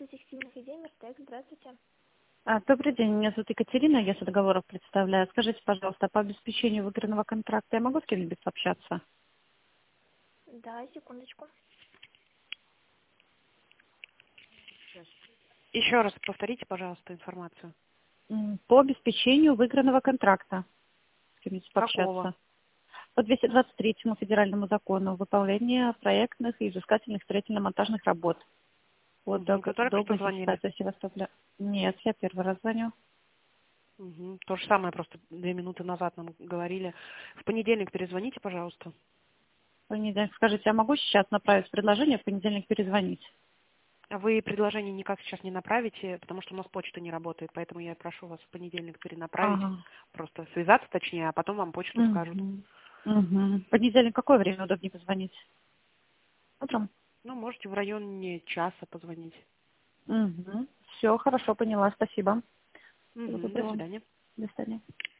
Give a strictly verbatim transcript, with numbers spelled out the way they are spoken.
Агентство текстильных изделий Миртек. Здравствуйте. А, Добрый день, меня зовут Екатерина, я с договоров представляю. Скажите, пожалуйста, по обеспечению выигранного контракта я могу с кем-нибудь общаться? Да, секундочку. Еще раз повторите, пожалуйста, информацию. М, По обеспечению выигранного контракта с кем-нибудь Какого? пообщаться. По двести двадцать третьему федеральному закону выполнение проектных и изыскательных строительно-монтажных работ. Вот Мгм. Вы только что области звонили? ситуации Севастополя. Нет, я первый раз звоню. Мгм. То же самое, просто две минуты назад нам говорили. В понедельник перезвоните, пожалуйста. В понедельник. Скажите, я могу сейчас направить предложение, в понедельник перезвонить? А вы предложение никак сейчас не направите, потому что у нас почта не работает, поэтому я прошу вас в понедельник перенаправить, Ага. просто связаться точнее, а потом вам почту скажут. Угу. Угу. В понедельник какое время удобнее позвонить? Утром? Ну, можете в районе часа позвонить. Угу. Все, хорошо, поняла. Спасибо. Всего Мгм. До доброго. свидания. До свидания.